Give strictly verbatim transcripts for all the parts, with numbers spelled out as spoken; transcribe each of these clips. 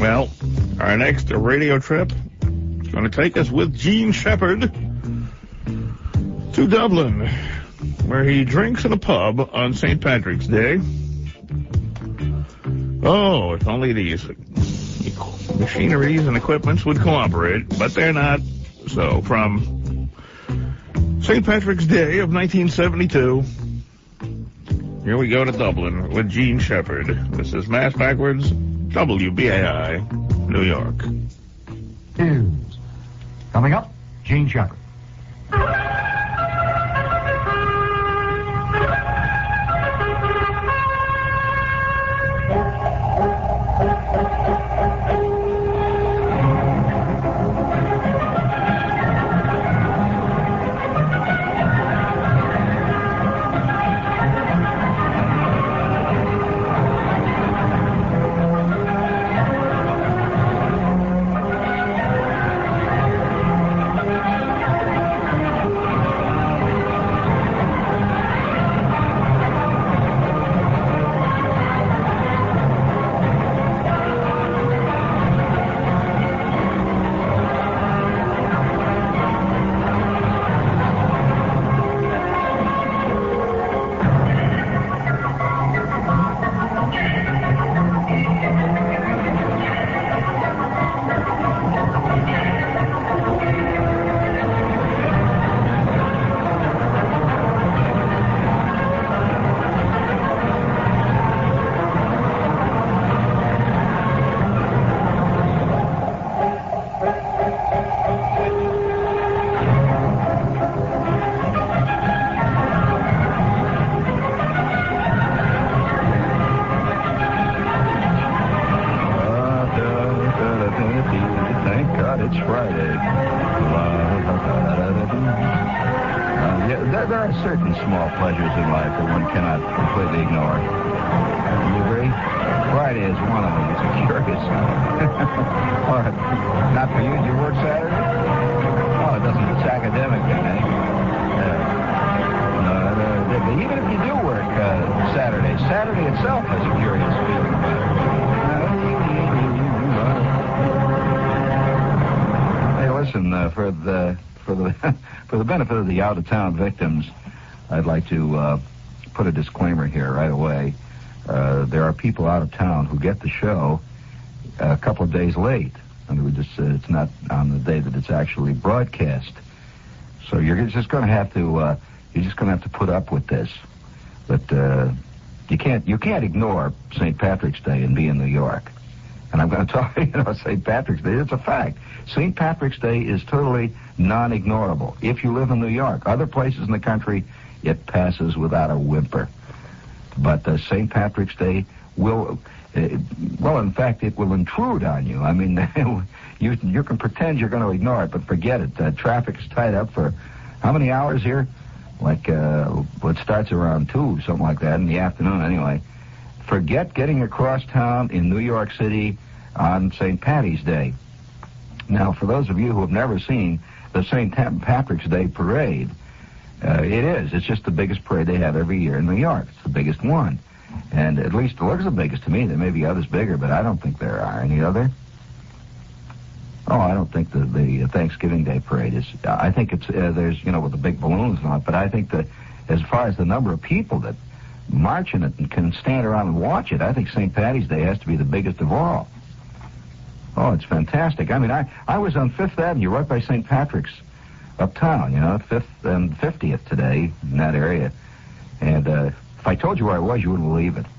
Well, our next radio trip is going to take us with Gene Shepherd to Dublin, where he drinks in a pub on Saint Patrick's Day. Oh, if only these machineries and equipments would cooperate, but they're not. So, from Saint Patrick's Day of nineteen seventy-two, here we go to Dublin with Gene Shepherd. This is Mass Backwards, W B A I, New York. News. Coming up, Gene Shepherd. The out-of-town victims, I'd like to uh, put a disclaimer here right away. Uh, there are people out of town who get the show a couple of days late. I mean, we just, uh, it's not on the day that it's actually broadcast. So you're just going to have to, uh, you're just going to have to put up with this. But uh, you can't, you can't ignore Saint Patrick's Day and be in New York. And I'm going to talk, you know, Saint Patrick's Day. It's a fact. Saint Patrick's Day is totally non-ignorable. If you live in New York, other places in the country, it passes without a whimper. But uh, Saint Patrick's Day will, uh, well, in fact, it will intrude on you. I mean, you you can pretend you're going to ignore it, but forget it. Uh, traffic is tied up for how many hours here? Like, uh, well, it starts around two, something like that, in the afternoon anyway. Forget getting across town in New York City on Saint Patty's Day. Now, for those of you who have never seen the Saint Patrick's Day parade, uh, it is. It's just the biggest parade they have every year in New York. It's the biggest one. And at least it looks the biggest to me. There may be others bigger, but I don't think there are any other. Oh, I don't think the, the Thanksgiving Day parade is. I think it's, uh, there's, you know, with the big balloons and all, but I think that as far as the number of people that march in it and can stand around and watch it, I think Saint Patty's Day has to be the biggest of all. Oh, it's fantastic. I mean, I, I was on Fifth Avenue right by Saint Patrick's uptown, you know, fifth and fiftieth today in that area. And uh, if I told you where I was, you wouldn't believe it.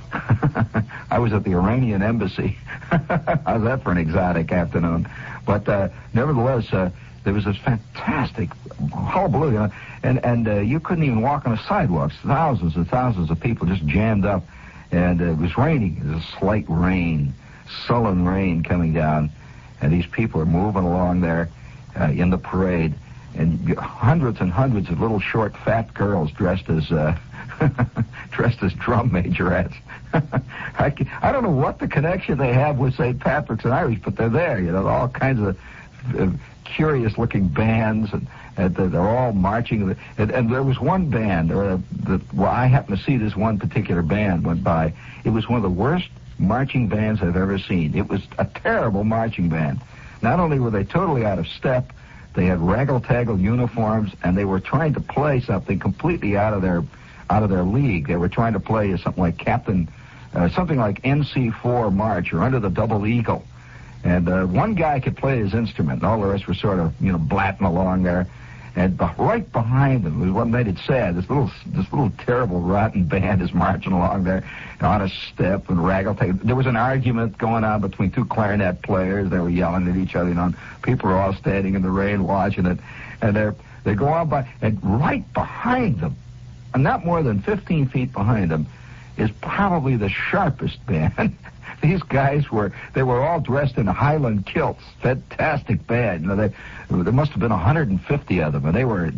I was at the Iranian embassy. How's that for an exotic afternoon? But uh, nevertheless, uh, there was this fantastic hullabaloo, you know, and, and uh, you couldn't even walk on the sidewalks. Thousands and thousands of people just jammed up, and uh, it was raining. It was a slight rain, sullen rain coming down, and these people are moving along there uh, in the parade, and hundreds and hundreds of little short fat girls dressed as uh, dressed as drum majorettes. I, I don't know what the connection they have with Saint Patrick's and Irish, but they're there, you know, all kinds of uh, curious-looking bands, and, and they're all marching. And, and there was one band, or uh, the, well, I happened to see this one particular band went by. It was one of the worst marching bands I've ever seen. It was a terrible marching band. Not only were they totally out of step, they had raggle-taggle uniforms, and they were trying to play something completely out of their out of their league. They were trying to play something like Captain, uh, something like N C four March or Under the Double Eagle. And uh, one guy could play his instrument, and all the rest were sort of, you know, blatting along there. And be- right behind them was what made it sad. This little, this little terrible, rotten band is marching along there on a step and raggle-taggle. There was an argument going on between two clarinet players. They were yelling at each other. You know, people are all standing in the rain watching it. And they they go on by, and right behind them, and not more than fifteen feet behind them, is probably the sharpest band. These guys were, they were all dressed in Highland kilts. Fantastic band. You know, they, there must have been one hundred fifty of them, and they were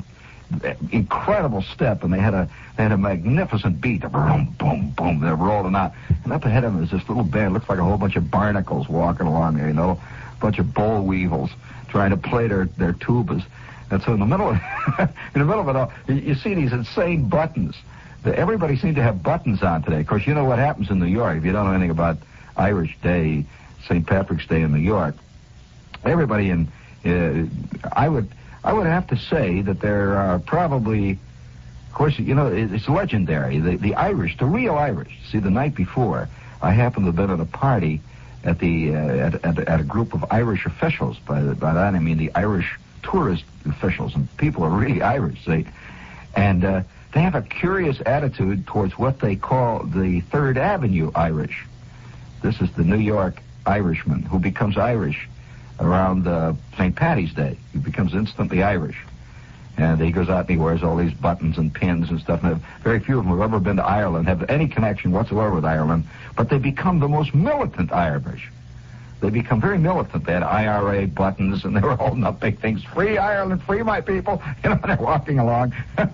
incredible step, and they had a, they had a magnificent beat. Boom, boom, boom. They're rolling out. And up ahead of them is this little band. Looks like a whole bunch of barnacles walking along there, you know, a bunch of boll weevils trying to play their, their tubas. And so in the middle of, in the middle of it all, you, you see these insane buttons. Everybody seemed to have buttons on today. Of course, you know what happens in New York. If you don't know anything about Irish Day, Saint Patrick's Day in New York, everybody in, uh, I would I would have to say that there are probably, of course, you know, it's legendary. The, the Irish, the real Irish. See, the night before, I happened to have been at a party at the uh, at, at, at a group of Irish officials. By, by that I mean the Irish tourist officials, and people are really Irish. They and uh, they have a curious attitude towards what they call the Third Avenue Irish. This is the New York Irishman who becomes Irish around uh, Saint Patty's Day. He becomes instantly Irish. And he goes out and he wears all these buttons and pins and stuff. And very few of them have ever been to Ireland, have any connection whatsoever with Ireland. But they become the most militant Irish. They become very militant. They had I R A buttons, and they were holding up big things. Free Ireland, free my people. You know, they're walking along.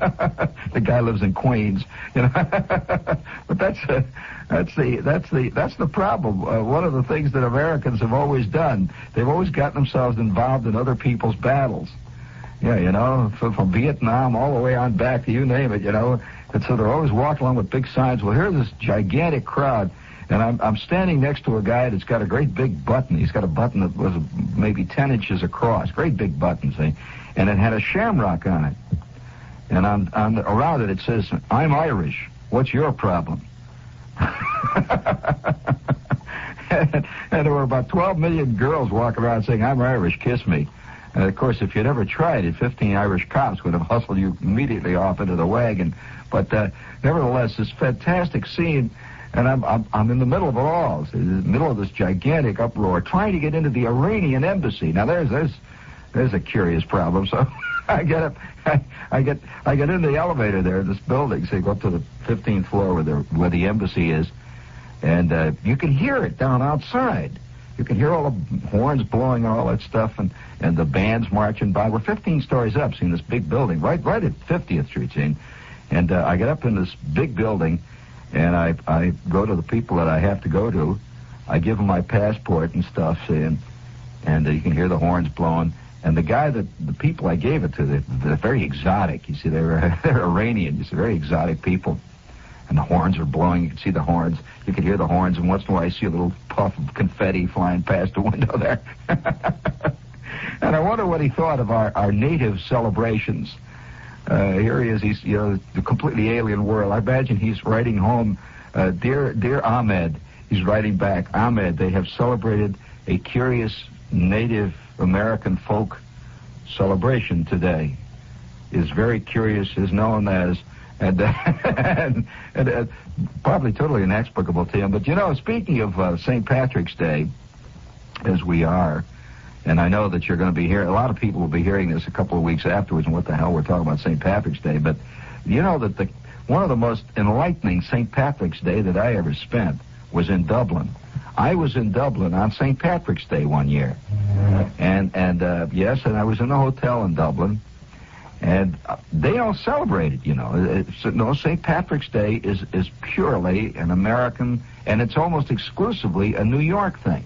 The guy lives in Queens. You know, but that's uh, that's the that's the that's the problem. Uh, one of the things that Americans have always done, they've always gotten themselves involved in other people's battles. Yeah, you know, from, from Vietnam all the way on back to you name it. You know, and so they're always walking along with big signs. Well, here's this gigantic crowd. And I'm, I'm standing next to a guy that's got a great big button. He's got a button that was maybe ten inches across. Great big button, see? And it had a shamrock on it. And on, on the, around it, it says, "I'm Irish. What's your problem?" and, and there were about twelve million girls walking around saying, "I'm Irish, kiss me." And, of course, if you'd ever tried it, fifteen Irish cops would have hustled you immediately off into the wagon. But uh, nevertheless, this fantastic scene... And I'm, I'm I'm in the middle of it all, in the middle of this gigantic uproar, trying to get into the Iranian embassy. Now there's there's there's a curious problem. So I get up, I, I get I get in the elevator there in this building. So you go up to the fifteenth floor where the where the embassy is, and uh, you can hear it down outside. You can hear all the horns blowing and all that stuff, and, and the bands marching by. We're fifteen stories up, seeing this big building right right at fiftieth Street, seeing, and uh, I get up in this big building. And I, I go to the people that I have to go to. I give them my passport and stuff, and, and uh, you can hear the horns blowing. And the guy that, the people I gave it to, they're, they're very exotic. You see, they're, they're Iranian. You see, very exotic people. And the horns are blowing. You can see the horns. You can hear the horns. And once in a while, I see a little puff of confetti flying past the window there. And I wonder what he thought of our, our native celebrations. Uh, here he is, he's, you know, the completely alien world. I imagine he's writing home, uh, dear, dear Ahmed, he's writing back, Ahmed, they have celebrated a curious Native American folk celebration today. Is very curious, is known as, and, uh, and, and uh, probably totally inexplicable to him. But, you know, speaking of uh, Saint Patrick's Day, as we are, and I know that you're going to be hearing, a lot of people will be hearing this a couple of weeks afterwards, and what the hell we're talking about Saint Patrick's Day. But you know that the one of the most enlightening Saint Patrick's Day that I ever spent was in Dublin. I was in Dublin on Saint Patrick's Day one year. And, and uh, yes, and I was in a hotel in Dublin. And uh, they all celebrated, you know. It's, no, Saint Patrick's Day is, is purely an American, and it's almost exclusively a New York thing.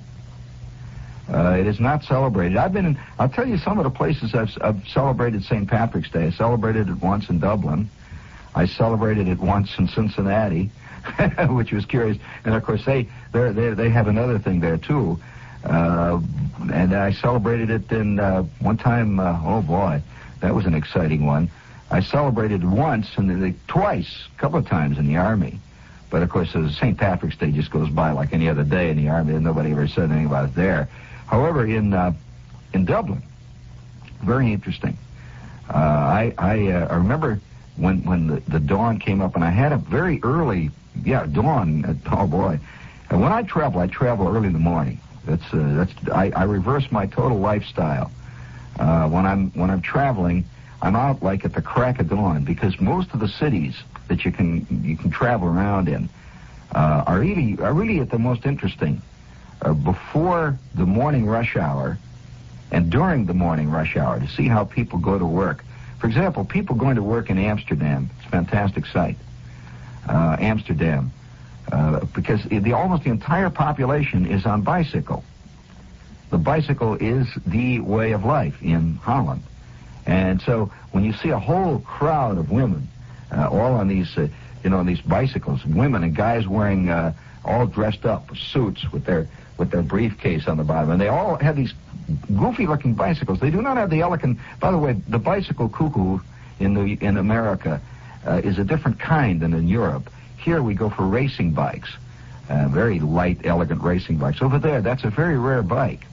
Uh, it is not celebrated. I've been in, I'll tell you some of the places I've, I've celebrated Saint Patrick's Day. I celebrated it once in Dublin. I celebrated it once in Cincinnati. which was curious. And of course, they they they have another thing there too. Uh, and I celebrated it in uh, one time. Uh, oh boy, that was an exciting one. I celebrated once and then they, twice, a couple of times in the Army. But of course, Saint Patrick's Day just goes by like any other day in the Army, and nobody ever said anything about it there. However, in uh, in Dublin, very interesting. Uh, I I, uh, I remember when when the, the dawn came up, and I had a very early, yeah, dawn. Uh, oh boy! And when I travel, I travel early in the morning. That's uh, that's I, I reverse my total lifestyle. Uh, when I'm when I'm traveling, I'm out like at the crack of dawn, because most of the cities that you can you can travel around in uh, are really are really at the most interesting uh, before the morning rush hour and during the morning rush hour, to see how people go to work. For example, people going to work in Amsterdam. It's a fantastic sight. Uh, Amsterdam. Uh, because the almost the entire population is on bicycle. The bicycle is the way of life in Holland. And so when you see a whole crowd of women uh, all on these, uh, you know, on these bicycles, women and guys wearing uh, all dressed up suits with their with their briefcase on the bottom, and they all have these goofy-looking bicycles. They do not have the elegant. By the way, the bicycle cuckoo in the in America uh, is a different kind than in Europe. Here we go for racing bikes, uh, very light, elegant racing bikes. Over there, that's a very rare bike.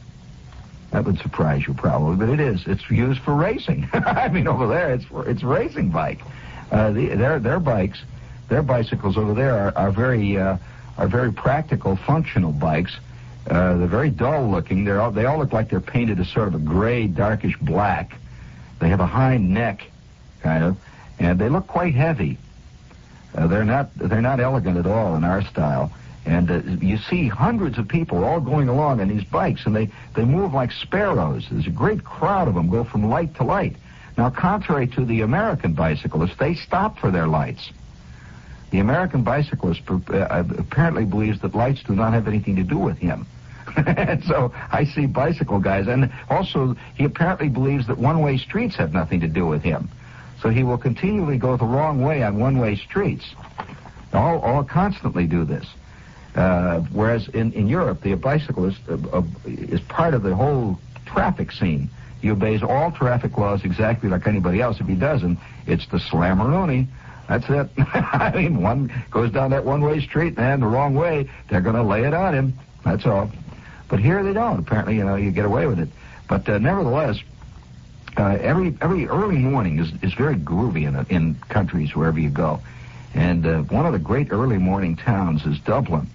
That would surprise you probably, but it is. It's used for racing. I mean, over there, it's for, it's racing bike. Uh, the, their their bikes, their bicycles over there are, are very uh, are very practical, functional bikes. Uh, they're very dull looking. They're all, they all look like they're painted a sort of a gray, darkish black. They have a hind neck, kind of, and they look quite heavy. Uh, they're not they're not elegant at all in our style. And uh, you see hundreds of people all going along on these bikes, and they, they move like sparrows. There's a great crowd of them go from light to light. Now, contrary to the American bicyclists, they stop for their lights. The American bicyclist uh, apparently believes that lights do not have anything to do with him. And so I see bicycle guys, and also he apparently believes that one-way streets have nothing to do with him. So he will continually go the wrong way on one-way streets. All, all constantly do this. Uh, whereas in, in Europe, the bicyclist uh, uh, is part of the whole traffic scene. He obeys all traffic laws exactly like anybody else. If he doesn't, it's the slammeroonie. That's it. I mean, one goes down that one-way street, and the wrong way, they're going to lay it on him. That's all. But here they don't. Apparently, you know, you get away with it. But uh, nevertheless, Uh, every every early morning is, is very groovy in in countries wherever you go, and uh, one of the great early morning towns is Dublin,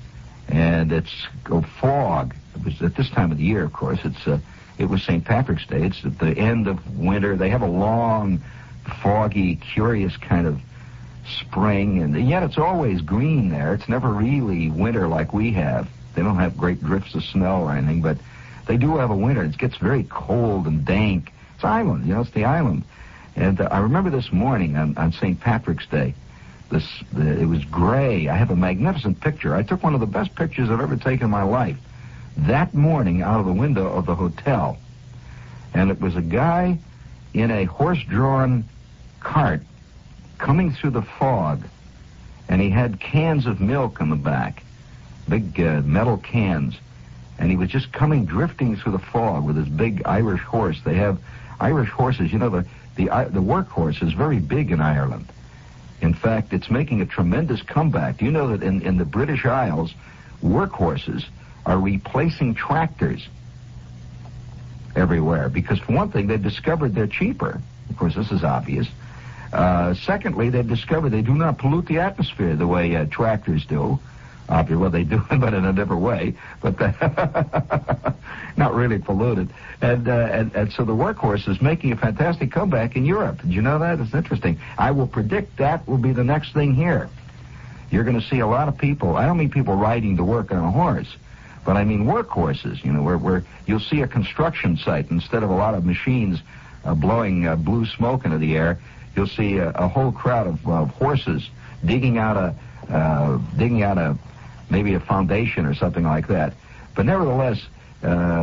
and it's oh, fog. It was at this time of the year, of course. It's uh, it was Saint Patrick's Day. It's at the end of winter. They have a long, foggy, curious kind of spring, and yet it's always green there. It's never really winter like we have. They don't have great drifts of snow or anything, but they do have a winter. It gets very cold and dank. Island, you know, it's the island. And uh, I remember this morning on, on Saint Patrick's Day, this the, it was gray. I have a magnificent picture. I took one of the best pictures I've ever taken in my life that morning out of the window of the hotel. And it was a guy in a horse-drawn cart coming through the fog, and he had cans of milk in the back, big uh, metal cans, and he was just coming drifting through the fog with his big Irish horse. They have Irish horses, you know, the the the workhorse is very big in Ireland. In fact, it's making a tremendous comeback. Do you know that in, in the British Isles, workhorses are replacing tractors everywhere? Because for one thing, they've discovered they're cheaper. Of course, this is obvious. Uh, secondly, they've discovered they do not pollute the atmosphere the way uh, tractors do. Obviously, well, they do, but in a different way. But not really polluted. And, uh, and and so the workhorse is making a fantastic comeback in Europe. Did you know that? It's interesting. I will predict that will be the next thing here. You're going to see a lot of people. I don't mean people riding to work on a horse, but I mean workhorses. You know, where where you'll see a construction site instead of a lot of machines uh, blowing uh, blue smoke into the air. You'll see a, a whole crowd of uh, horses digging out a uh, digging out a maybe a foundation or something like that. But nevertheless, uh,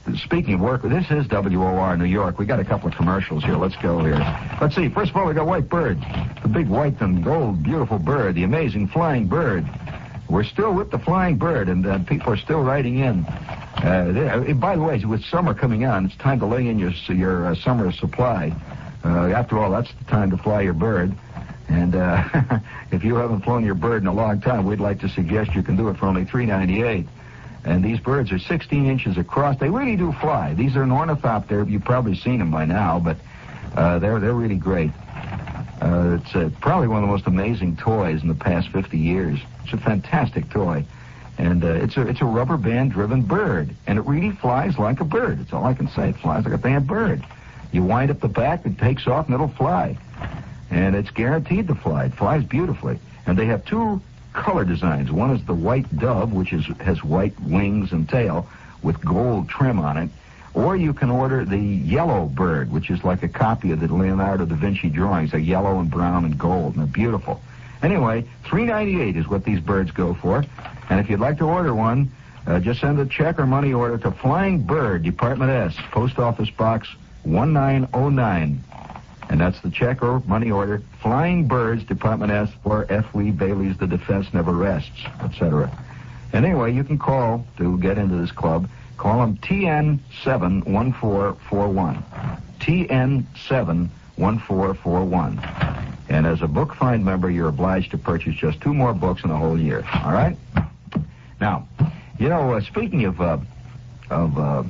speaking of work, this is W O R New York. We got a couple of commercials here. Let's go here. Let's see. First of all, we got White Bird. The big white and gold, beautiful bird. The amazing flying bird. We're still with the flying bird, and uh, people are still writing in. Uh, they, by the way, with summer coming on, it's time to lay in your, your uh, summer supply. Uh, after all, that's the time to fly your bird. And uh, if you haven't flown your bird in a long time, we'd like to suggest you can do it for only three ninety-eight. And these birds are sixteen inches across. They really do fly. These are an ornithopter. You've probably seen them by now, but uh, they're they're really great. Uh, it's uh, probably one of the most amazing toys in the past fifty years. It's a fantastic toy, and uh, it's a it's a rubber band driven bird, and it really flies like a bird. That's all I can say. It flies like a damn bird. You wind up the back, it takes off, and it'll fly, and it's guaranteed to fly. It flies beautifully, and they have two color designs. One is the white dove, which is has white wings and tail with gold trim on it. Or you can order the yellow bird, which is like a copy of the Leonardo da Vinci drawings. They're yellow and brown and gold, and they're beautiful. Anyway, three ninety-eight is what these birds go for. And if you'd like to order one, uh, just send a check or money order to Flying Bird, Department S, Post Office Box one nine oh nine. And that's the check or money order, Flying Birds, Department S, or F. Lee Bailey's The Defense Never Rests, et cetera. Anyway, you can call to get into this club. Call them T N seven one four four one. T N seven one four four one. And as a Book Find member, you're obliged to purchase just two more books in a whole year. All right? Now, you know, uh, speaking of uh, of uh,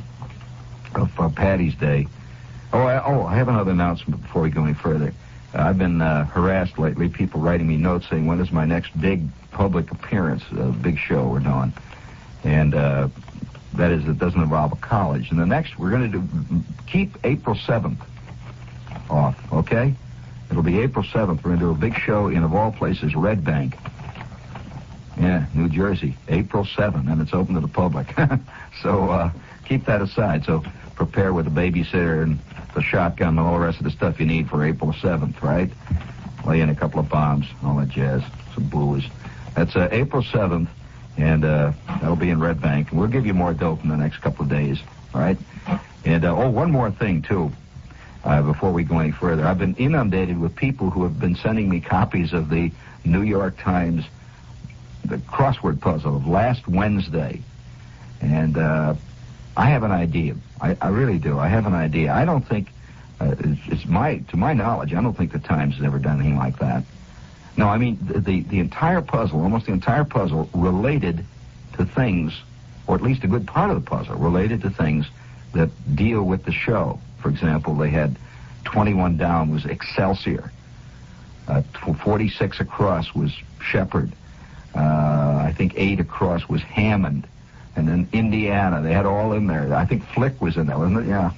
of uh, Patty's Day. Oh, I, oh, I have another announcement before we go any further. Uh, I've been uh, harassed lately, people writing me notes saying, when is my next big public appearance, a uh, big show we're doing? And uh, that is, it doesn't involve a college. And the next, we're going to do, keep April seventh off, okay? It'll be April seventh. We're going to do a big show in, of all places, Red Bank. Yeah, New Jersey, April seventh, and it's open to the public. So uh, keep that aside. So prepare with a babysitter and the shotgun and all the rest of the stuff you need for April seventh, right? Lay in a couple of bombs, all that jazz, some booze. That's uh, April seventh, and uh, that'll be in Red Bank. We'll give you more dope in the next couple of days, all right? And, uh, oh, one more thing, too, uh, before we go any further. I've been inundated with people who have been sending me copies of the New York Times, the crossword puzzle of last Wednesday. And uh, I have an idea. I, I really do. I have an idea. I don't think, uh, it's, it's my, to my knowledge, I don't think the Times has ever done anything like that. No, I mean, the, the, the entire puzzle, almost the entire puzzle, related to things, or at least a good part of the puzzle, related to things that deal with the show. For example, they had twenty-one down was Excelsior. Uh, forty-six across was Shepherd. Uh, I think eight across was Hammond. And then Indiana, they had all in there. I think Flick was in there, wasn't it? Yeah.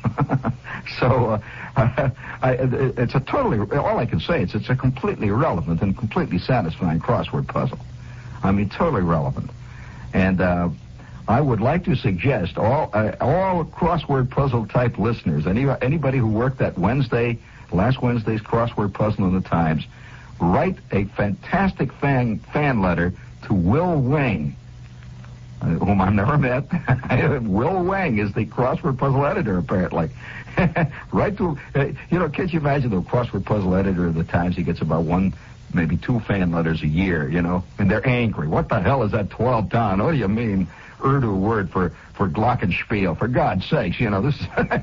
So, uh, I, it's a totally, all I can say is it's a completely irrelevant and completely satisfying crossword puzzle. I mean, totally relevant. And uh, I would like to suggest all uh, all crossword puzzle type listeners, any, anybody who worked that Wednesday, last Wednesday's crossword puzzle in the Times, write a fantastic fan, fan letter to Will Wang, uh, whom I've never met. Will Wang is the crossword puzzle editor, apparently. Right to, uh, you know, can't you imagine the crossword puzzle editor of the Times? He gets about one, maybe two fan letters a year, you know, and they're angry. What the hell is that twelve down? What do you mean? Urdu word for, for glockenspiel, for God's sakes, you know, this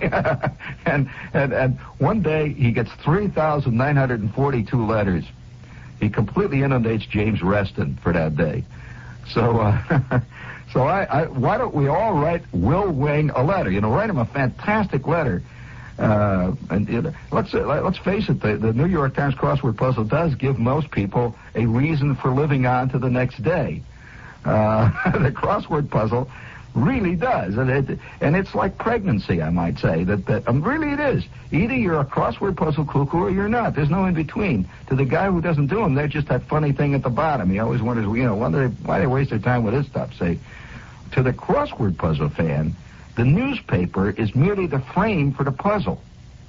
and, and, and one day he gets three thousand nine hundred forty-two letters. He completely inundates James Reston for that day. So, uh, so I, I, why don't we all write Will Wang a letter? You know, write him a fantastic letter. Uh, and you know, let's uh, let's face it, the, the New York Times crossword puzzle does give most people a reason for living on to the next day. Uh, the crossword puzzle really does, and it and it's like pregnancy, I might say. That that um, really it is. Either you're a crossword puzzle cuckoo or you're not. There's no in between. To the guy who doesn't do them, they're just that funny thing at the bottom. He always wonders, you know, why they why they waste their time with this stuff. Say, to the crossword puzzle fan, the newspaper is merely the frame for the puzzle.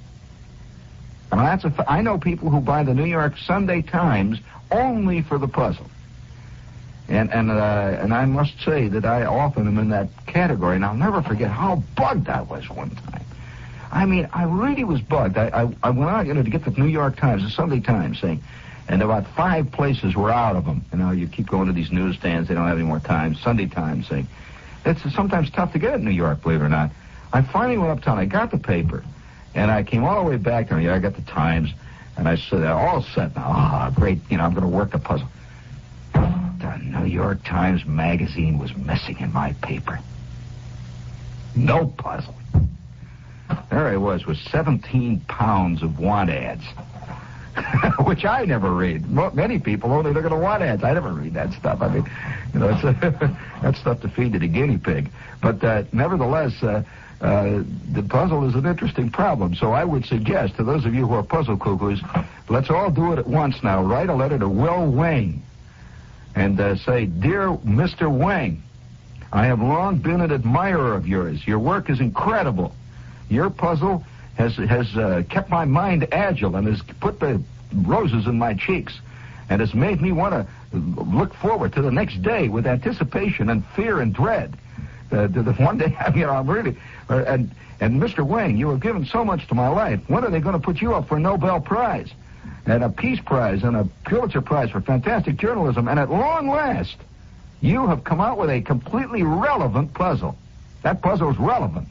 I mean, that's a, I know people who buy the New York Sunday Times only for the puzzle. And and uh, and I must say that I often am in that category, and I'll never forget how bugged I was one time. I mean, I really was bugged. I, I, I went out, you know, to get the New York Times, the Sunday Times, saying, and about five places were out of them. You know, you keep going to these newsstands, they don't have any more time. Sunday Times saying, it's sometimes tough to get in New York, believe it or not. I finally went uptown, I got the paper, and I came all the way back there, yeah, I got the Times, and I said, all set now. Ah, oh, great, you know, I'm going to work the puzzle. The New York Times magazine was missing in my paper. No puzzle. There I was with seventeen pounds of want ads, which I never read. Many people only look at the want ads. I never read that stuff. I mean, you know, it's a, that's stuff to feed to the guinea pig. But uh, nevertheless, uh, uh, the puzzle is an interesting problem. So I would suggest to those of you who are puzzle cuckoos, let's all do it at once now. Write a letter to Will Wang and uh, say, Dear Mister Wang, I have long been an admirer of yours. Your work is incredible. Your puzzle has has uh, kept my mind agile and has put the roses in my cheeks and has made me want to look forward to the next day with anticipation and fear and dread. Uh, to the one day, you know, I'm really... Uh, and, and Mister Wang, you have given so much to my life. When are they going to put you up for a Nobel Prize and a Peace Prize and a Pulitzer Prize for fantastic journalism? And at long last, you have come out with a completely relevant puzzle. That puzzle is relevant.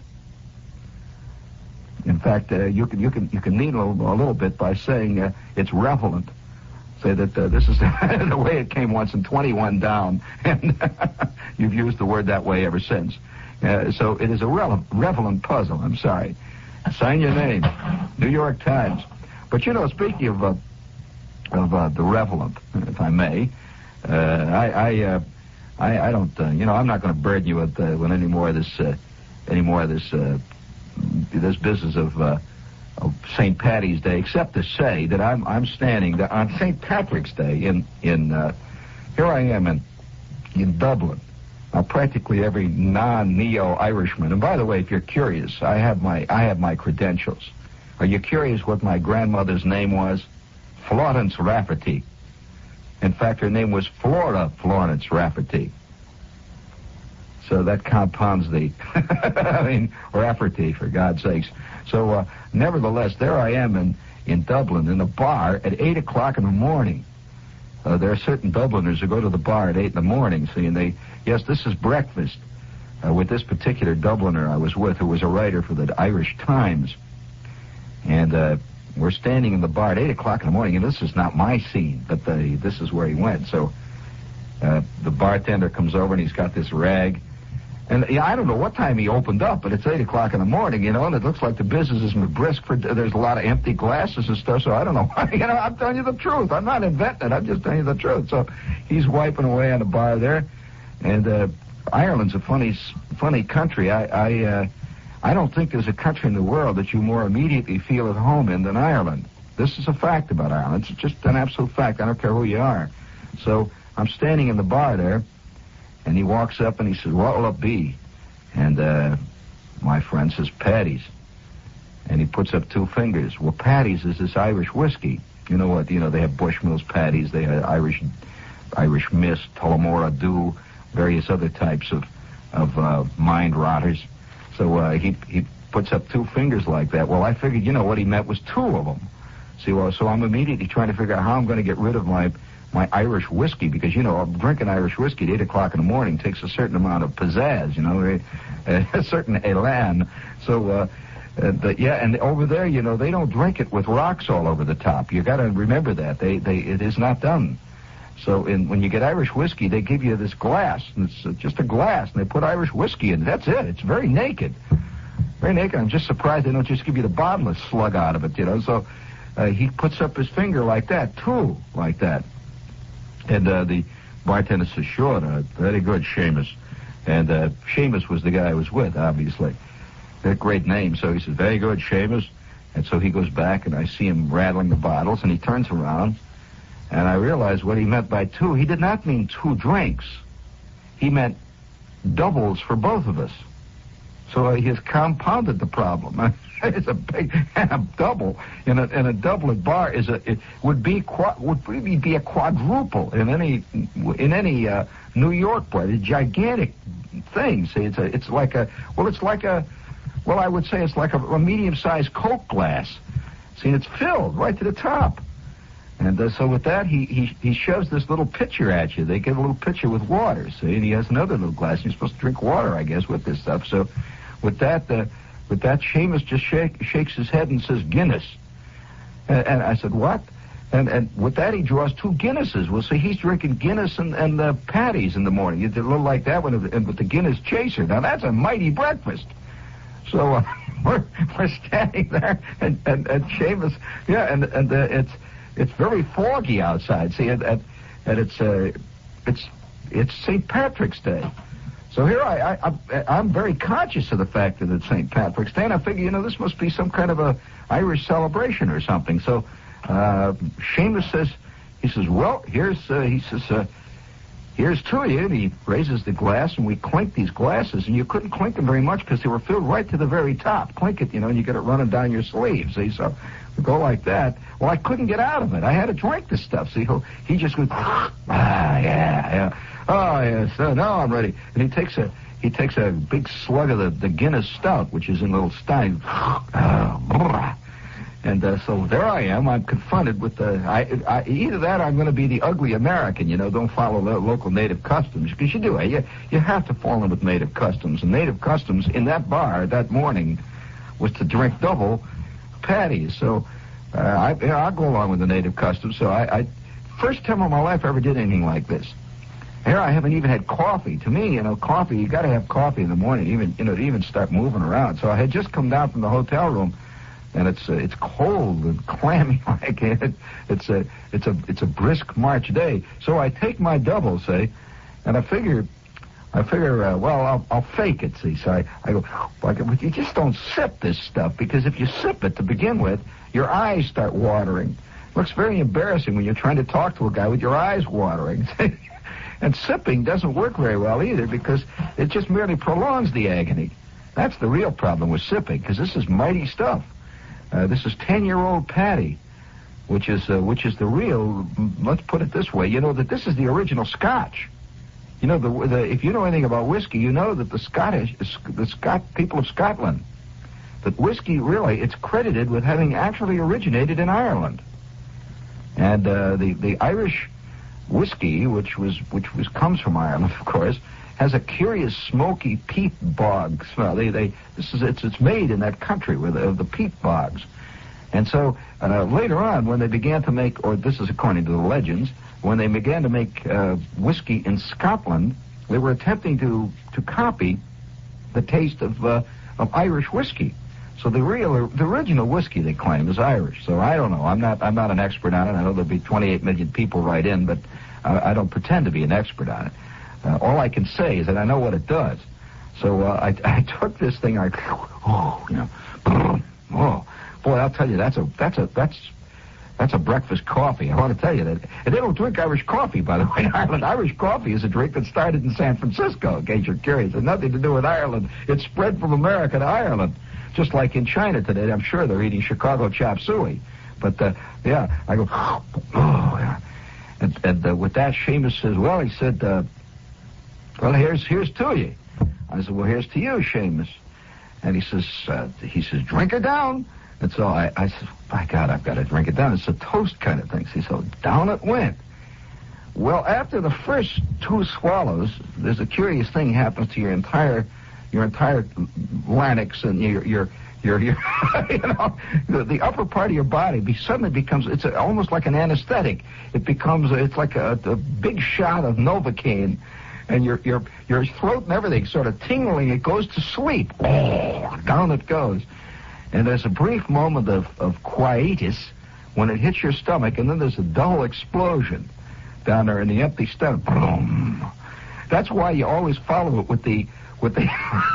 In fact, uh, you can you can you can needle a little bit by saying uh, it's relevant. Say that uh, this is the way it came once in twenty-one down, and you've used the word that way ever since. Uh, so it is a rele- relevant puzzle. I'm sorry. Sign your name, New York Times. But you know, speaking of uh, of uh, the relevant, if I may, uh, I I, uh, I I don't uh, you know I'm not going to burden you with uh, with any more of this uh, any more of this. Uh, this business of, uh, of Saint Patty's Day, except to say that I'm I'm standing on Saint Patrick's Day in in uh, here I am in in Dublin. Now, practically every non-neo Irishman. And by the way, if you're curious, I have my I have my credentials. Are you curious what my grandmother's name was? Florence Rafferty. In fact, her name was Flora Florence Rafferty. So that compounds the, I mean, Rafferty, for God's sakes. So, uh, nevertheless, there I am in, in Dublin, in a bar at eight o'clock in the morning. Uh, there are certain Dubliners who go to the bar at eight in the morning, see, and they, yes, this is breakfast uh, with this particular Dubliner I was with, who was a writer for the Irish Times. And uh, we're standing in the bar at eight o'clock in the morning, and this is not my scene, but the, this is where he went. So uh, the bartender comes over, and he's got this rag. And yeah, I don't know what time he opened up, but it's eight o'clock in the morning, you know, and it looks like the business is brisk. For, there's a lot of empty glasses and stuff, so I don't know. You know, I'm telling you the truth. I'm not inventing it. I'm just telling you the truth. So he's wiping away on the bar there, and uh, Ireland's a funny, funny country. I, I, uh, I don't think there's a country in the world that you more immediately feel at home in than Ireland. This is a fact about Ireland. It's just an absolute fact. I don't care who you are. So I'm standing in the bar there. And he walks up and he says, what'll it be? And uh, my friend says, Paddy's. And he puts up two fingers. Well, Paddy's is this Irish whiskey. You know what? You know, they have Bushmills Paddy's. They have Irish Irish Mist, Tullamore Dew, various other types of, of uh, mind rotters. So uh, he, he puts up two fingers like that. Well, I figured, you know, what he meant was two of them. See, well, so I'm immediately trying to figure out how I'm going to get rid of my... my Irish whiskey, because, you know, drinking Irish whiskey at eight o'clock in the morning takes a certain amount of pizzazz, you know, a, a certain elan. So, uh, uh, the, yeah, and over there, you know, they don't drink it with rocks all over the top. You got to remember that. They, they, it is not done. So in, when you get Irish whiskey, they give you this glass, and it's uh, just a glass, and they put Irish whiskey in it. That's it. It's very naked. Very naked. I'm just surprised they don't just give you the bottom and slug out of it, you know. So uh, he puts up his finger like that, too, like that. And uh, the bartender says, sure, uh, very good, Seamus. And uh, Seamus was the guy I was with, obviously. That great name. So he says, very good, Seamus. And so he goes back, and I see him rattling the bottles, and he turns around, and I realize what he meant by two. He did not mean two drinks. He meant doubles for both of us. So uh, he has compounded the problem. It's a big and a double in a in a doublet bar is a it would be qua, would really be a quadruple in any in any uh, New York bar. It's a gigantic thing. See, it's a it's like a well, it's like a well, I would say it's like a, a medium-sized Coke glass. See, it's filled right to the top. And uh, so with that, he, he he shoves this little pitcher at you. They get a little pitcher with water, see, and he has another little glass. You're supposed to drink water, I guess, with this stuff. So with that, uh, with that, Seamus just shake, shakes his head and says, Guinness. And, and I said, what? And and with that, he draws two Guinnesses. Well, see, he's drinking Guinness and, and uh, patties in the morning. It's a little like that one with, with the Guinness chaser. Now, that's a mighty breakfast. So uh, we're, we're standing there, and, and, and Seamus, yeah, and, and uh, it's... It's very foggy outside. See, and, and, and it's uh, it's it's Saint Patrick's Day. So here I, I, I I'm very conscious of the fact that it's Saint Patrick's Day, and I figure, you know, this must be some kind of a Irish celebration or something. So uh, Seamus says, he says, well, here's uh, he says, uh, here's to you, and he raises the glass, and we clink these glasses, and you couldn't clink them very much because they were filled right to the very top. Clink it, you know, and you get it running down your sleeve. See, so. Go like that. Well, I couldn't get out of it. I had to drink this stuff. See, he'll, he just goes, ah, yeah, yeah. Oh, yes. So now I'm ready. And he takes a he takes a big slug of the, the Guinness Stout, which is in a little stein. And uh, so there I am. I'm confronted with the I, I, either that or I'm going to be the ugly American. You know, don't follow the local native customs because you do. Eh? You you have to fall in with native customs. And native customs in that bar that morning was to drink double patties. So uh, I, you know, I'll go along with the native customs. So I, I, first time in my life I ever did anything like this. Here I haven't even had coffee. To me, you know, coffee, you got to have coffee in the morning, even, you know, to even start moving around. So I had just come down from the hotel room, and it's uh, it's cold and clammy like it. It's a it's a it's a brisk March day. So I take my double, say, and I figure. I figure, uh, well, I'll, I'll fake it, see. So I, I go, like, but you just don't sip this stuff, because if you sip it to begin with, your eyes start watering. It looks very embarrassing when you're trying to talk to a guy with your eyes watering. And sipping doesn't work very well either, because it just merely prolongs the agony. That's the real problem with sipping, because this is mighty stuff. Uh, this is ten-year-old Patty, which is uh, which is the real, let's put it this way, you know that this is the original Scotch. You know, the, the, if you know anything about whiskey, you know that the Scottish, the Scot people of Scotland, that whiskey really, it's credited with having actually originated in Ireland. And uh, the the Irish whiskey, which was which was comes from Ireland, of course, has a curious smoky peat bog smell. They they this is it's it's made in that country with the, the peat bogs. And so uh, later on, when they began to make, or this is according to the legends, when they began to make uh, whiskey in Scotland, they were attempting to, to copy the taste of uh, of Irish whiskey. So the real, the original whiskey, they claim, is Irish. So I don't know. I'm not I'm not an expert on it. I know there'll be twenty-eight million people write in, but I, I don't pretend to be an expert on it. Uh, all I can say is that I know what it does. So uh, I, I took this thing, I, oh, you know, oh. Boy, I'll tell you, that's a that's a that's that's a breakfast coffee. I want to tell you that. And they don't drink Irish coffee, by the way, in Ireland. Irish coffee is a drink that started in San Francisco, in case you're curious. It has nothing to do with Ireland. It spread from America to Ireland. Just like in China today, I'm sure they're eating Chicago chop suey. But, uh, yeah, I go, oh, yeah. And, and uh, with that, Seamus says, well, he said, uh, well, here's here's to you. I said, well, here's to you, Seamus. And he says, uh, he says, drink her down. And so I, I said, by God, I've got to drink it down. It's a toast kind of thing. See, so down it went. Well, after the first two swallows, there's a curious thing happens to your entire, your entire larynx and your, your, your, your you know, the, the upper part of your body be, suddenly becomes, it's a, almost like an anesthetic. It becomes, it's like a, a big shot of Novocaine. And your, your, your throat and everything sort of tingling. It goes to sleep. Oh, down it goes. And there's a brief moment of, of quietus when it hits your stomach, and then there's a dull explosion down there in the empty stomach. Boom. That's why you always follow it with the with the.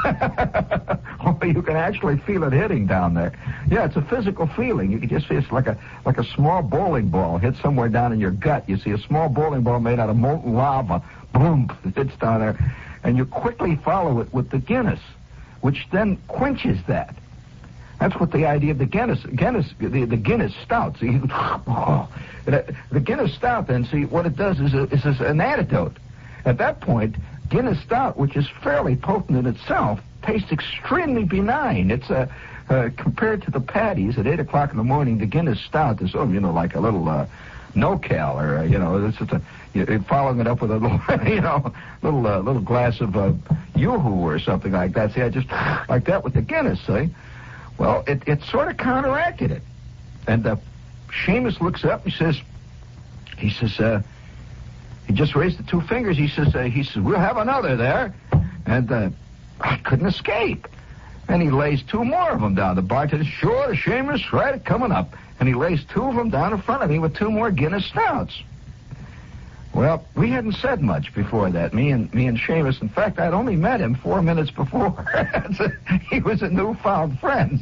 You can actually feel it hitting down there. Yeah, it's a physical feeling. You can just see it's like a like a small bowling ball hit somewhere down in your gut. You see a small bowling ball made out of molten lava. Boom! It hits down there, and you quickly follow it with the Guinness, which then quenches that. That's what the idea of the Guinness, Guinness, the, the Guinness Stout. See, oh, the Guinness Stout. Then see what it does is, a, is a, an antidote. At that point, Guinness Stout, which is fairly potent in itself, tastes extremely benign. It's a uh, compared to the patties at eight o'clock in the morning. The Guinness Stout is, oh, you know, like a little uh, no-cal, or uh, you know, it's just a you, following it up with a little, you know, little uh, little glass of uh, Yoo-hoo or something like that. See, I just like that with the Guinness. See. Well, it, it sort of counteracted it. And uh, Seamus looks up and he says, he says, uh, he just raised the two fingers. He says, uh, he says, we'll have another there. And uh, I couldn't escape. And he lays two more of them down. The bartender, sure, Seamus, right, coming up. And he lays two of them down in front of me with two more Guinness Stouts. Well, we hadn't said much before that, me and me and Seamus. In fact, I'd only met him four minutes before. He was a newfound friend.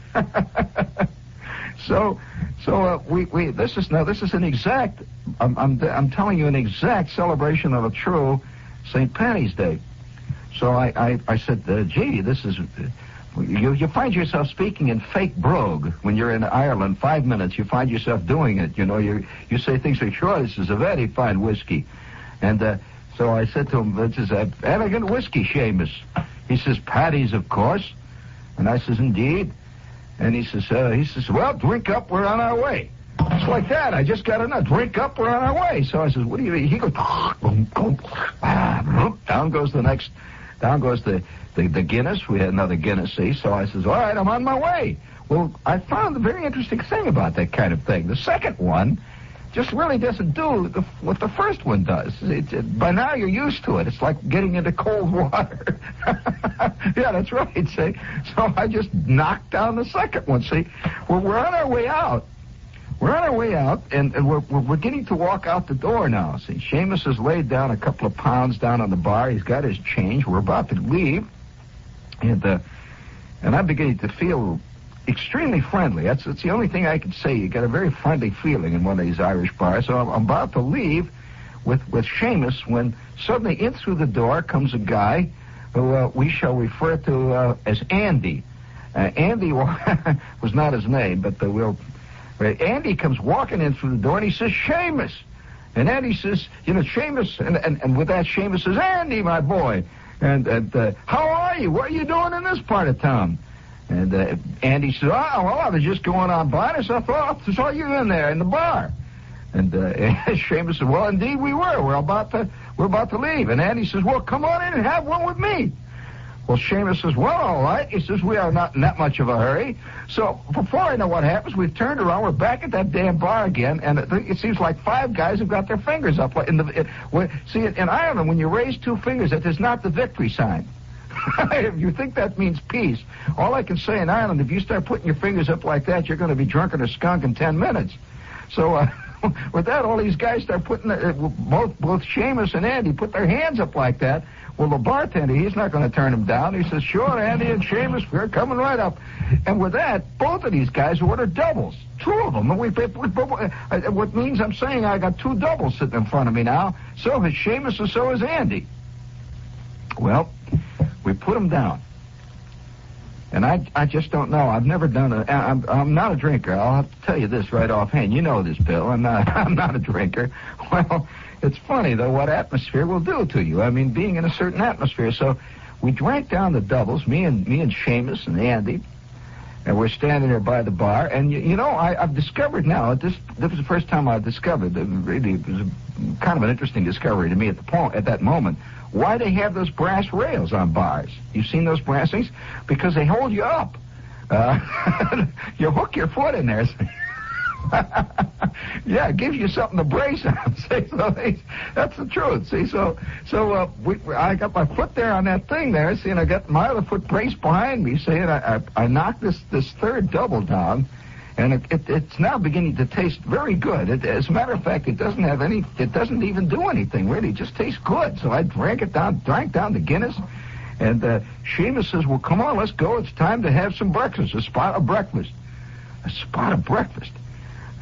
so, so uh, we we this is now this is an exact. I'm I'm I'm telling you an exact celebration of a true Saint Patty's Day. So I I, I said, uh, gee, this is. Uh, You, you find yourself speaking in fake brogue when you're in Ireland. Five minutes, you find yourself doing it. You know, you you say things like, sure, this is a very fine whiskey. And uh, so I said to him, this is a elegant whiskey, Seamus. He says, Patty's, of course. And I says, indeed. And he says, uh, he says, well, drink up, we're on our way. It's like that. I just got enough. Drink up, we're on our way. So I says, what do you mean? He goes, boom, boom, ah, down goes the next, down goes the... The, the Guinness, we had another Guinness, see, so I says, all right, I'm on my way. Well, I found a very interesting thing about that kind of thing. The second one just really doesn't do the, what the first one does. It, it, by now you're used to it. It's like getting into cold water. Yeah, that's right, see. So I just knocked down the second one, see. Well, we're on our way out. We're on our way out, and, and we're, we're we're getting to walk out the door now, see. Seamus has laid down a couple of pounds down on the bar. He's got his change. We're about to leave. And uh, and I'm beginning to feel extremely friendly. That's, that's the only thing I can say. You get a very friendly feeling in one of these Irish bars. So I'm, I'm about to leave with, with Seamus when suddenly in through the door comes a guy who uh, we shall refer to uh, as Andy. Uh, Andy was not his name, but uh, we'll... Uh, Andy comes walking in through the door and he says, Seamus. And Andy says, you know, Seamus, and, and, and with that Seamus says, Andy, my boy. And, and uh, how are you? What are you doing in this part of town? And uh, Andy says, oh, well, I was just going on by, and I thought, I saw you in there in the bar. And uh, Seamus said, well, indeed we were. We're about to we're about to leave. And Andy says, well, come on in and have one with me. Well, Seamus says, well, all right. He says, we are not in that much of a hurry. So before I know what happens, we've turned around. We're back at that damn bar again, and it, it seems like five guys have got their fingers up. In the it, when, see, in Ireland, when you raise two fingers, that is not the victory sign. If you think that means peace, all I can say in Ireland, if you start putting your fingers up like that, you're going to be drunk in a skunk in ten minutes. So uh, with that, all these guys start putting, their, both both Seamus and Andy put their hands up like that. Well, the bartender, he's not going to turn him down. He says, sure, Andy and Seamus, we're coming right up. And with that, both of these guys ordered doubles. Two of them. And we, we, we, uh, what means I'm saying I got two doubles sitting in front of me now. So has Seamus and so has Andy. Well, we put them down. And I I just don't know. I've never done a... I'm, I'm not a drinker. I'll have to tell you this right offhand. You know this, Bill. I'm not, I'm not a drinker. Well... It's funny, though, what atmosphere will do to you. I mean, being in a certain atmosphere. So we drank down the doubles, me and me and Seamus and Andy, and we're standing there by the bar. And, you, you know, I, I've discovered now, this this was the first time I discovered, that really it was a, kind of an interesting discovery to me at the point, at that moment, why they have those brass rails on bars. You've seen those brass things? Because they hold you up. Uh, you hook your foot in there. Yeah, it gives you something to brace on. See, so they, that's the truth. See, so so uh, we, I got my foot there on that thing there. See, and I got my other foot braced behind me. See, and I I, I knocked this this third double down, and it, it it's now beginning to taste very good. It, as a matter of fact, it doesn't have any. It doesn't even do anything really. It just tastes good. So I drank it down, drank down the Guinness, and uh, Seamus says, "Well, come on, let's go. It's time to have some breakfast. A spot of breakfast. A spot of breakfast."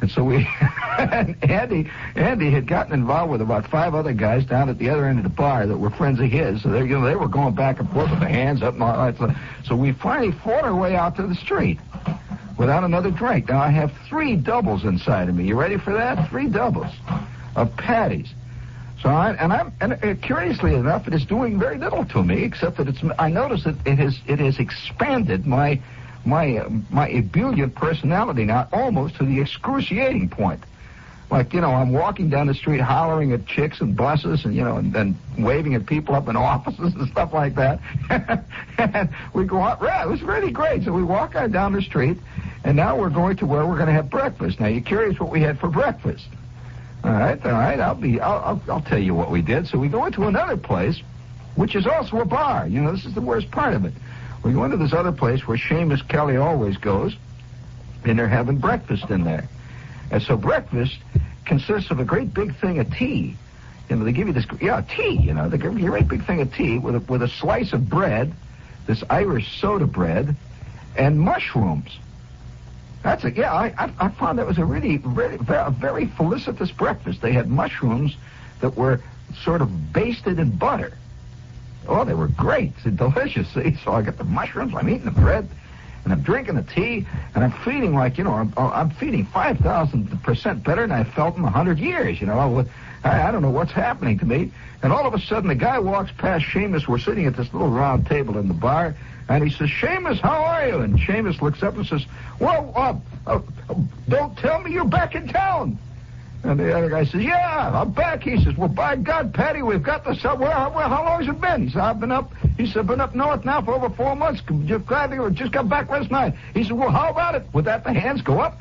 And so we, and Andy, Andy had gotten involved with about five other guys down at the other end of the bar that were friends of his. So they, you know, they were going back and forth with their hands up and all that. So, so we finally fought our way out to the street without another drink. Now I have three doubles inside of me. You ready for that? Three doubles of patties. So I, and I'm, and uh, curiously enough, it is doing very little to me, except that it's. I notice that it has, it has expanded my, my, uh, my ebullient personality now almost to the excruciating point. Like, you know, I'm walking down the street hollering at chicks and buses and, you know, and, and waving at people up in offices and stuff like that. And we go out, right, it was really great. So we walk on down the street, and now we're going to where we're going to have breakfast. Now, you're curious what we had for breakfast. All right, all right, I'll be, I'll, I'll, I'll tell you what we did. So we go into another place, which is also a bar. You know, this is the worst part of it. We go into this other place where Seamus Kelly always goes, and they're having breakfast in there. And so breakfast consists of a great big thing of tea. You know, they give you this, yeah, tea, you know, they give you a great big thing of tea with a, with a slice of bread, this Irish soda bread, and mushrooms. That's it. Yeah, I, I I found that was a really, really a very felicitous breakfast. They had mushrooms that were sort of basted in butter. Oh, they were great. It's delicious. See, so I got the mushrooms, I'm eating the bread, and I'm drinking the tea, and I'm feeling like, you know, I'm, I'm feeling five thousand percent better than I felt in a hundred years, you know. I, I don't know what's happening to me. And all of a sudden, a guy walks past Seamus. We're sitting at this little round table in the bar, and he says, Seamus, how are you? And Seamus looks up and says, well, uh, uh, don't tell me you're back in town. And the other guy says, yeah, I'm back. He says, well, by God, Patty, we've got the sub. Well, well, how long has it been? He said, I've been up. He said, been up north now for over four months. Just glad to just got back last night. He said, well, how about it? Would that the hands go up?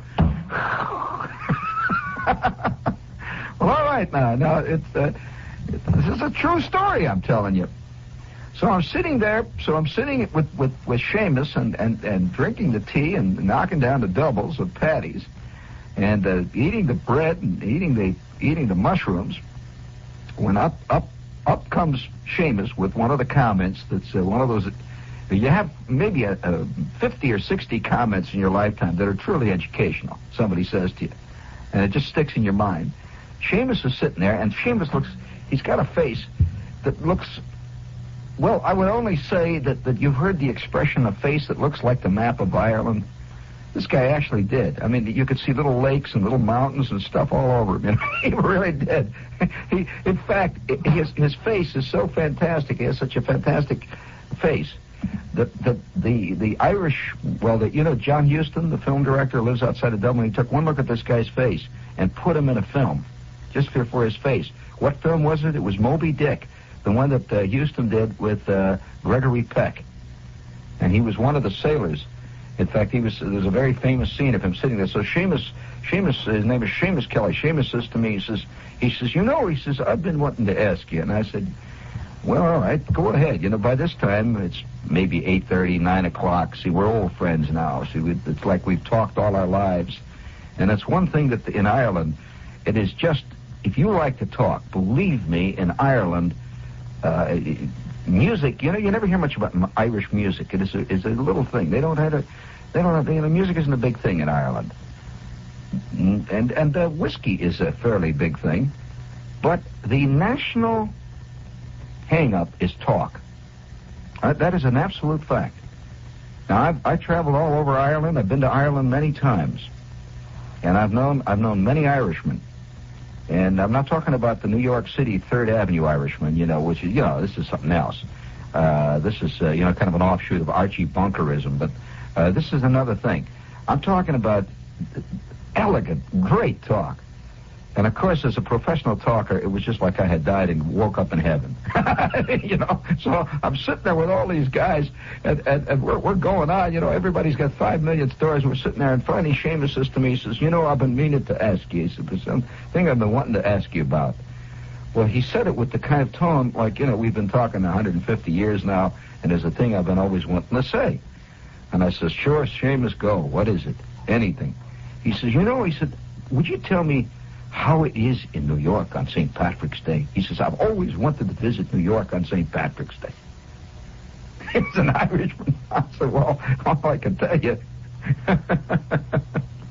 Well, all right now. Now, it's, uh, it, this is a true story, I'm telling you. So I'm sitting there, so I'm sitting with, with, with Seamus and, and, and drinking the tea and knocking down the doubles of patties and uh, eating the bread and eating the eating the mushrooms, when up up up comes Seamus with one of the comments that's uh, one of those. You have maybe a, a fifty or sixty comments in your lifetime that are truly educational. Somebody says to you, and it just sticks in your mind. Seamus is sitting there, and Seamus looks. He's got a face that looks. Well, I would only say that, that you've heard the expression, a face that looks like the map of Ireland. This guy actually did. I mean, you could see little lakes and little mountains and stuff all over him. You know? He really did. He, in fact, his his face is so fantastic. He has such a fantastic face that the the the Irish. Well, the, you know, John Huston, the film director, lives outside of Dublin. He took one look at this guy's face and put him in a film, just for, for his face. What film was it? It was Moby Dick, the one that uh, Huston did with uh, Gregory Peck, and he was one of the sailors. In fact, he was. There's a very famous scene of him sitting there. So Seamus, Seamus, his name is Seamus Kelly. Seamus says to me, he says, he says, you know, he says, I've been wanting to ask you, and I said, well, all right, go ahead. You know, by this time it's maybe eight thirty, nine o'clock. See, we're old friends now. See, we, it's like we've talked all our lives, and it's one thing that in Ireland, it is just. If you like to talk, believe me, in Ireland. Uh, Music, you know, you never hear much about Irish music. It is a, is a little thing. They don't have a, they don't have, you know, music isn't a big thing in Ireland. And and uh, whiskey is a fairly big thing, but the national hang-up is talk. Uh, that is an absolute fact. Now, I've I traveled all over Ireland. I've been to Ireland many times, and I've known I've known many Irishmen. And I'm not talking about the New York City Third Avenue Irishman, you know, which is, you know, this is something else. Uh, this is, uh, you know, kind of an offshoot of Archie Bunkerism, but uh, this is another thing. I'm talking about elegant, great talk. And, of course, as a professional talker, it was just like I had died and woke up in heaven. You know, so I'm sitting there with all these guys, and, and, and we're, we're going on. You know, everybody's got five million stories. We're sitting there, and finally Seamus says to me, he says, you know, I've been meaning to ask you. He said, there's something I've been wanting to ask you about. Well, he said it with the kind of tone like, you know, we've been talking one hundred fifty years now, and there's a thing I've been always wanting to say. And I says, sure, Seamus, go. What is it? Anything. He says, you know, he said, would you tell me how it is in New York on Saint Patrick's Day? He says, I've always wanted to visit New York on Saint Patrick's Day. It's an Irishman. I said, well, all I can tell you.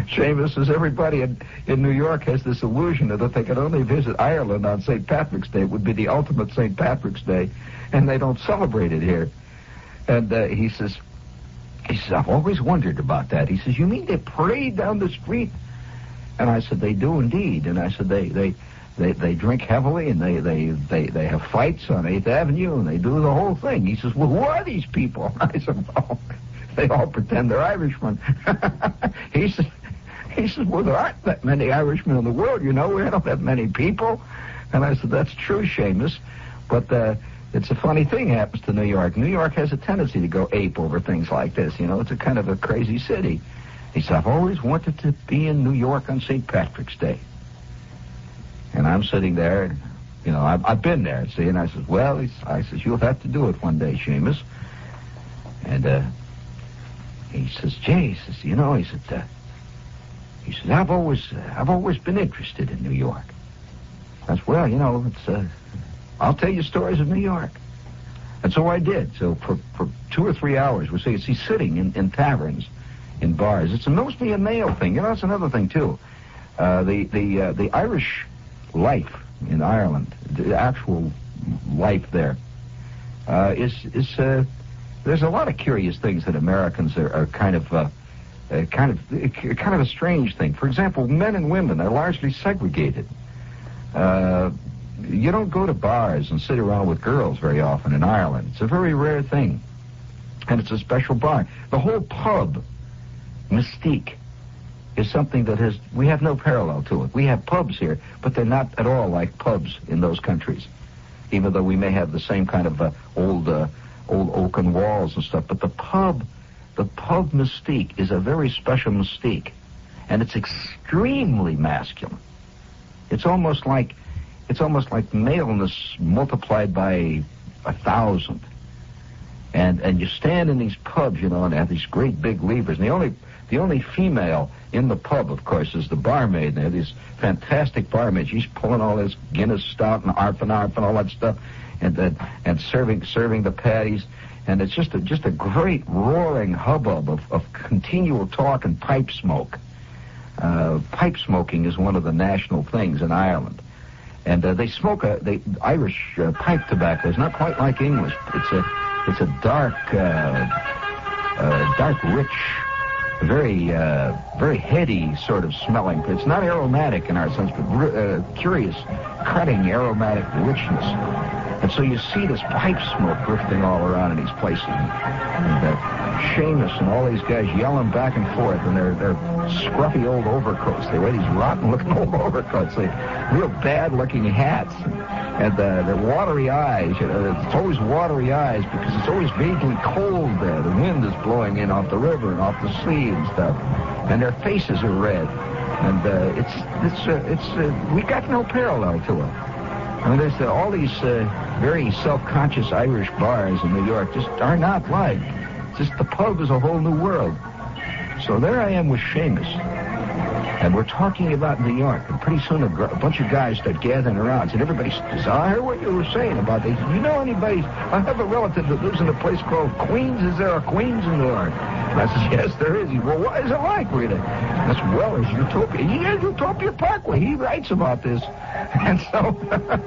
Seamus says everybody in, in New York has this illusion that they can only visit Ireland on Saint Patrick's Day. It would be the ultimate Saint Patrick's Day, and they don't celebrate it here. And uh, he says, he says, I've always wondered about that. He says, you mean they parade down the street? And I said, they do indeed. And I said, they they they, they drink heavily, and they, they, they, they have fights on eighth Avenue, and they do the whole thing. He says, well, who are these people? I said, well, they all pretend they're Irishmen. he says, he says, well, there aren't that many Irishmen in the world, you know. We don't have many people. And I said, that's true, Seamus. But uh, it's a funny thing happens to New York. New York has a tendency to go ape over things like this. You know, it's a kind of a crazy city. He said, I've always wanted to be in New York on Saint Patrick's Day. And I'm sitting there, you know, I've, I've been there, see, and I said, well, he's, I says, you'll have to do it one day, Seamus. And uh, he says, Jay, he says, you know, he said, uh, he says, I've always, uh, I've always been interested in New York. I said, well, you know, it's, uh, I'll tell you stories of New York. And so I did. So for, for two or three hours, we're see, sitting in, in taverns, in bars. It's mostly a male thing. You know, that's another thing, too. Uh, the, the, uh, the Irish life in Ireland, the actual life there, uh, is, is, uh, there's a lot of curious things that Americans are, are kind of, uh, uh, kind of, uh, kind of a strange thing. For example, men and women are largely segregated. Uh, you don't go to bars and sit around with girls very often in Ireland. It's a very rare thing. And it's a special bar. The whole pub mystique is something that has, we have no parallel to it. We have pubs here, but they're not at all like pubs in those countries, even though we may have the same kind of uh, old uh, old oaken walls and stuff. But the pub, the pub mystique is a very special mystique, and it's extremely masculine. It's almost like, it's almost like maleness multiplied by a thousand. And and you stand in these pubs, you know, and they have these great big levers, and the only The only female in the pub, of course, is the barmaid. They have these fantastic barmaids. She's pulling all this Guinness stout and arf and arf and all that stuff, and uh, and serving serving the patties. And it's just a, just a great roaring hubbub of, of continual talk and pipe smoke. Uh, pipe smoking is one of the national things in Ireland. And uh, they smoke a the Irish uh, pipe tobacco. It's not quite like English. It's a it's a dark uh, uh, dark rich, very, uh, very heady sort of smelling. It's not aromatic in our sense, but uh, curious, cutting, aromatic richness. And so you see this pipe smoke drifting all around in these places. And uh, Seamus and all these guys yelling back and forth, and they're, they're scruffy old overcoats. They wear these rotten-looking old overcoats. They real bad-looking hats. And uh, their watery eyes. You know, it's always watery eyes because it's always vaguely cold there. The wind is blowing in off the river and off the sea and stuff. And their faces are red. And uh, it's it's uh, it's uh, we got no parallel to it. I mean, there's uh, all these uh, very self-conscious Irish bars in New York just are not like. It's just the pub is a whole new world. So there I am with Seamus. And we're talking about New York, and pretty soon a, gr- a bunch of guys start gathering around, and everybody says, I heard what you were saying about this. You know anybody? I have a relative that lives in a place called Queens. Is there a Queens in New York? And I said, yes, there is. He said, well, what is it like, really? I said, well, it's Utopia. He has Utopia Parkway. He writes about this. And so,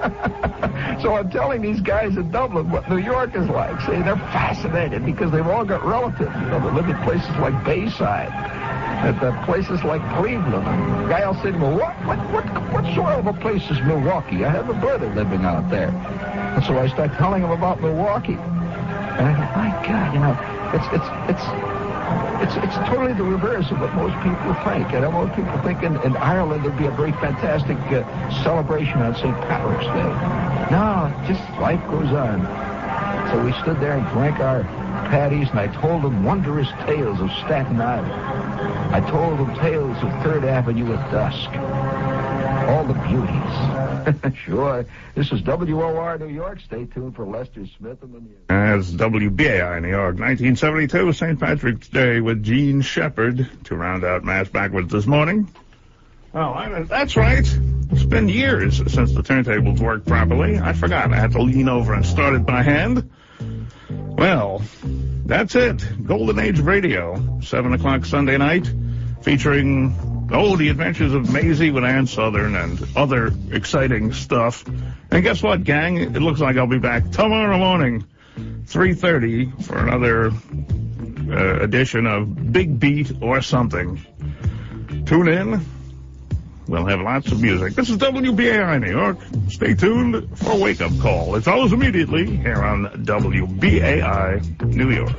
so I'm telling these guys in Dublin what New York is like. See, they're fascinated because they've all got relatives, you know, that live in places like Bayside. At uh, places like Cleveland. And the guy will say to me, what, what, what, what sort of a place is Milwaukee? I have a brother living out there. And so I start telling him about Milwaukee. And I go, my God, you know, it's, it's, it's, it's, it's totally the reverse of what most people think. You know, most people think in, in Ireland there'd be a very fantastic uh, celebration on Saint Patrick's Day. No, just life goes on. So we stood there and drank our patties, and I told them wondrous tales of Staten Island. I told them tales of Third Avenue at dusk. All the beauties. Sure. This is W O R New York. Stay tuned for Lester Smith and the news. As W B A I New York, nineteen seventy-two, Saint Patrick's Day with Gene Shepard to round out Mass Backwards this morning. Oh, I, that's right. It's been years since the turntables worked properly. I forgot. I had to lean over and start it by hand. Well, that's it. Golden Age of Radio, seven o'clock Sunday night, featuring Oh, the Adventures of Maisie with Ann Southern and other exciting stuff. And guess what, gang? It looks like I'll be back tomorrow morning, three thirty, for another uh, edition of Big Beat or Something. Tune in. We'll have lots of music. This is W B A I New York. Stay tuned for a wake-up call. It follows immediately here on W B A I New York.